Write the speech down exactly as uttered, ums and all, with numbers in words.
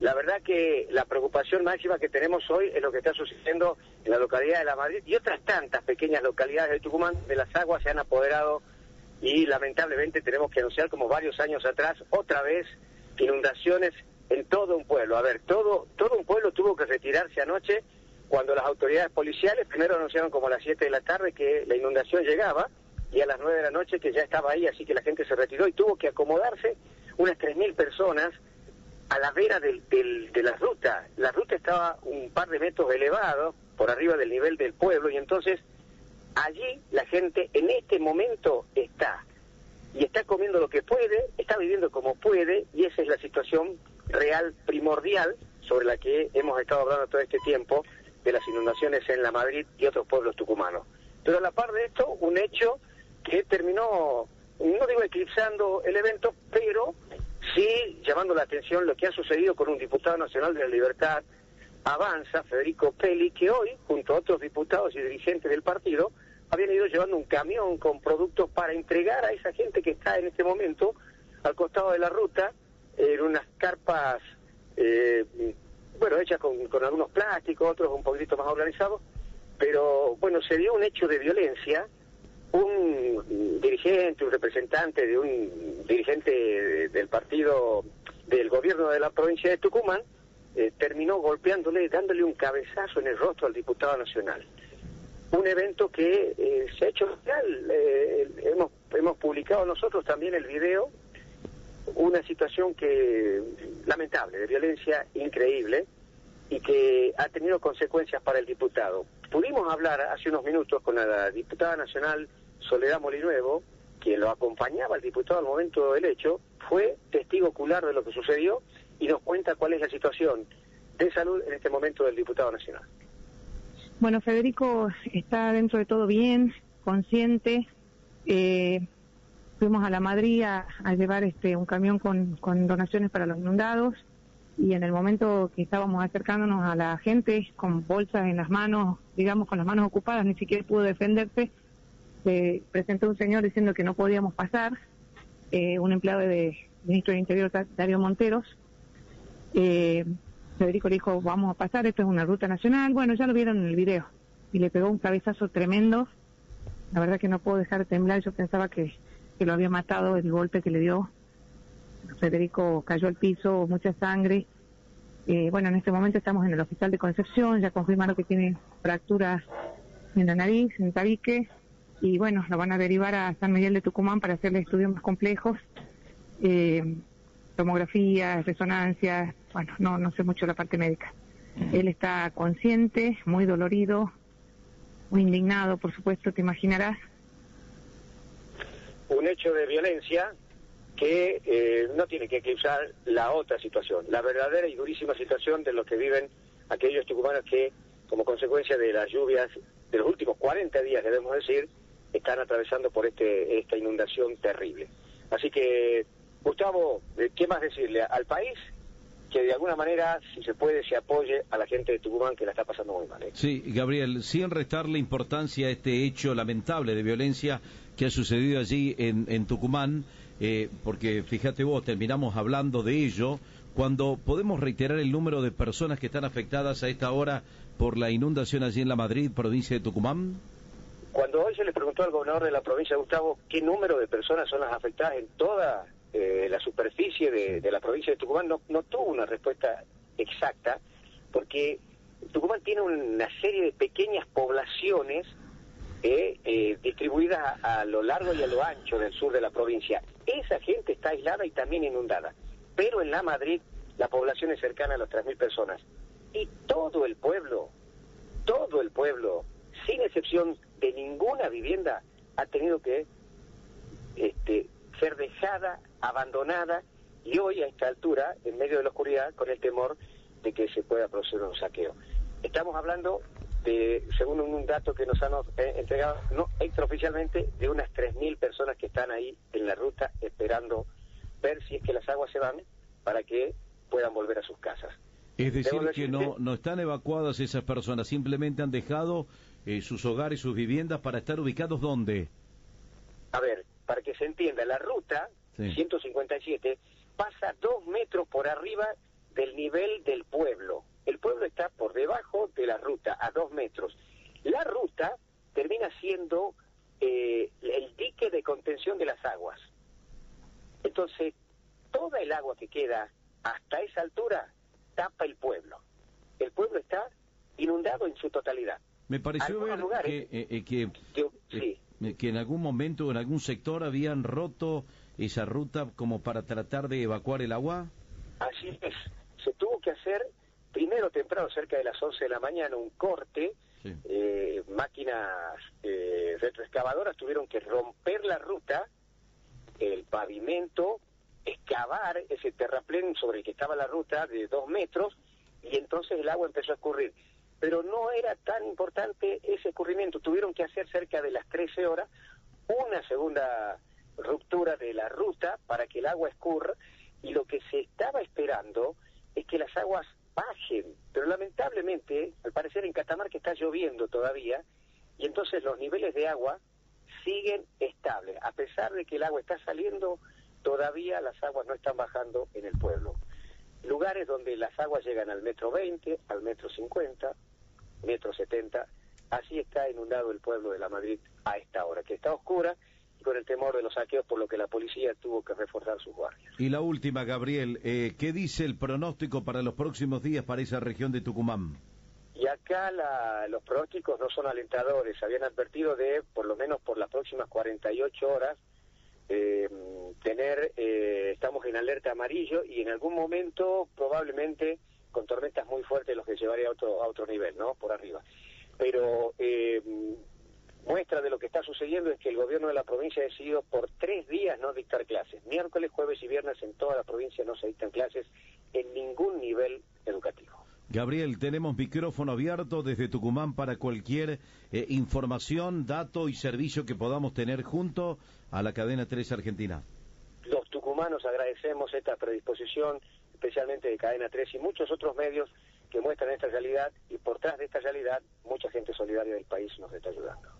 La verdad que la preocupación máxima que tenemos hoy es lo que está sucediendo en la localidad de La Madrid y otras tantas pequeñas localidades de Tucumán, de las aguas se han apoderado y lamentablemente tenemos que anunciar, como varios años atrás, otra vez inundaciones en todo un pueblo. A ver, todo todo un pueblo tuvo que retirarse anoche cuando las autoridades policiales primero anunciaron como a las siete de la tarde que la inundación llegaba y a las nueve de la noche que ya estaba ahí, así que la gente se retiró y tuvo que acomodarse unas tres mil personas a la vera del, del, de la ruta. La ruta estaba un par de metros elevado por arriba del nivel del pueblo y entonces allí la gente en este momento está y está comiendo lo que puede, está viviendo como puede y esa es la situación real, primordial, sobre la que hemos estado hablando todo este tiempo de las inundaciones en La Madrid y otros pueblos tucumanos. Pero a la par de esto, un hecho que terminó, no digo eclipsando el evento, pero sí llamando la atención lo que ha sucedido con un diputado nacional de la Libertad Avanza, Federico Peli, que hoy, junto a otros diputados y dirigentes del partido, habían ido llevando un camión con productos para entregar a esa gente que está en este momento al costado de la ruta, en unas carpas, eh, bueno, hechas con, con algunos plásticos, otros un poquito más organizados, pero bueno, se dio un hecho de violencia. Un dirigente, un representante de un dirigente de, del partido del gobierno de la provincia de Tucumán, eh, terminó golpeándole, dándole un cabezazo en el rostro al diputado nacional. Un evento que eh, se ha hecho real, eh, hemos, hemos publicado nosotros también el video, una situación que lamentable, de violencia increíble y que ha tenido consecuencias para el diputado. Pudimos hablar hace unos minutos con la diputada nacional Soledad Molinuevo, quien lo acompañaba al diputado al momento del hecho, fue testigo ocular de lo que sucedió y nos cuenta cuál es la situación de salud en este momento del diputado nacional. Bueno, Federico está dentro de todo bien, consciente. Eh, fuimos a La Madrid a, a llevar este un camión con, con donaciones para los inundados y en el momento que estábamos acercándonos a la gente con bolsas en las manos, digamos con las manos ocupadas, ni siquiera pudo defenderse. Se presentó un señor diciendo que no podíamos pasar, eh, un empleado del ministro del Interior, Darío Monteros. Eh, Federico le dijo, vamos a pasar, esto es una ruta nacional. Bueno, ya lo vieron en el video. Y le pegó un cabezazo tremendo. La verdad que no puedo dejar de temblar, yo pensaba que, que lo había matado el golpe que le dio. Federico cayó al piso, mucha sangre. Eh, bueno, en este momento estamos en el hospital de Concepción, ya confirmaron que tiene fracturas en la nariz, en el tabique. Y bueno, lo van a derivar a San Miguel de Tucumán para hacerle estudios más complejos, eh, tomografías, resonancias, bueno, no no sé mucho la parte médica. Uh-huh. Él está consciente, muy dolorido, muy indignado, por supuesto, te imaginarás. Un hecho de violencia que eh, no tiene que eclipsar la otra situación, la verdadera y durísima situación de los que viven aquellos tucumanos que, como consecuencia de las lluvias de los últimos cuarenta días, debemos decir, están atravesando por este esta inundación terrible. Así que, Gustavo, ¿qué más decirle al país? Que de alguna manera, si se puede, se apoye a la gente de Tucumán que la está pasando muy mal, ¿eh? Sí, Gabriel, sin restarle importancia a este hecho lamentable de violencia que ha sucedido allí en, en Tucumán, eh, porque fíjate vos, terminamos hablando de ello, cuando podemos reiterar el número de personas que están afectadas a esta hora por la inundación allí en La Madrid, provincia de Tucumán. Cuando hoy se le preguntó al gobernador de la provincia, Gustavo, qué número de personas son las afectadas en toda eh, la superficie de, de la provincia de Tucumán, no, no tuvo una respuesta exacta, porque Tucumán tiene una serie de pequeñas poblaciones eh, eh, distribuidas a, a lo largo y a lo ancho del sur de la provincia. Esa gente está aislada y también inundada, pero en La Madrid la población es cercana a las tres mil personas. Y todo el pueblo, todo el pueblo, sin excepción de ninguna vivienda, ha tenido que este, ser dejada, abandonada, y hoy a esta altura, en medio de la oscuridad, con el temor de que se pueda producir un saqueo. Estamos hablando de, según un dato que nos han eh, entregado no extraoficialmente, de unas tres mil personas que están ahí en la ruta esperando ver si es que las aguas se van para que puedan volver a sus casas. Es decir, que no, no están evacuadas esas personas, simplemente han dejado eh, sus hogares, sus viviendas para estar ubicados ¿dónde? A ver, para que se entienda, la ruta sí. ciento cincuenta y siete pasa dos metros por arriba del nivel del pueblo. El pueblo está por debajo de la ruta, a dos metros. La ruta termina siendo eh, el dique de contención de las aguas. Entonces, toda el agua que queda hasta esa altura tapa el pueblo. El pueblo está inundado en su totalidad. Me pareció ver lugares, que, eh, que, yo, sí. eh, que en algún momento, en algún sector, habían roto esa ruta como para tratar de evacuar el agua. Así es. Se tuvo que hacer, primero temprano, cerca de las once de la mañana, un corte. Sí. Eh, máquinas eh, retroexcavadoras tuvieron que romper la ruta, el pavimento, excavar ese terraplén sobre el que estaba la ruta de dos metros, y entonces el agua empezó a escurrir. Pero no era tan importante ese escurrimiento. Tuvieron que hacer cerca de las trece horas una segunda ruptura de la ruta para que el agua escurra, y lo que se estaba esperando es que las aguas bajen, pero lamentablemente, al parecer en Catamarca está lloviendo todavía, y entonces los niveles de agua siguen estables. A pesar de que el agua está saliendo, todavía las aguas no están bajando en el pueblo. Lugares donde las aguas llegan al metro veinte, al metro cincuenta, metro setenta, así está inundado el pueblo de La Madrid a esta hora, que está oscura y con el temor de los saqueos, por lo que la policía tuvo que reforzar sus guardias. Y la última, Gabriel, eh, ¿qué dice el pronóstico para los próximos días para esa región de Tucumán? Y acá la, los pronósticos no son alentadores. Habían advertido de, por lo menos por las próximas cuarenta y ocho horas, eh, tener, eh, estamos en alerta amarillo, y en algún momento probablemente con tormentas muy fuertes, los que llevaría a otro, a otro nivel, ¿no? Por arriba. Pero eh, muestra de lo que está sucediendo es que el gobierno de la provincia ha decidido por tres días no dictar clases. Miércoles, jueves y viernes en toda la provincia no se dictan clases en ningún nivel educativo. Gabriel, tenemos micrófono abierto desde Tucumán para cualquier eh, información, dato y servicio que podamos tener junto a la cadena tres Argentina. Los tucumanos agradecemos esta predisposición, especialmente de Cadena tres y muchos otros medios que muestran esta realidad, y por tras de esta realidad mucha gente solidaria del país nos está ayudando.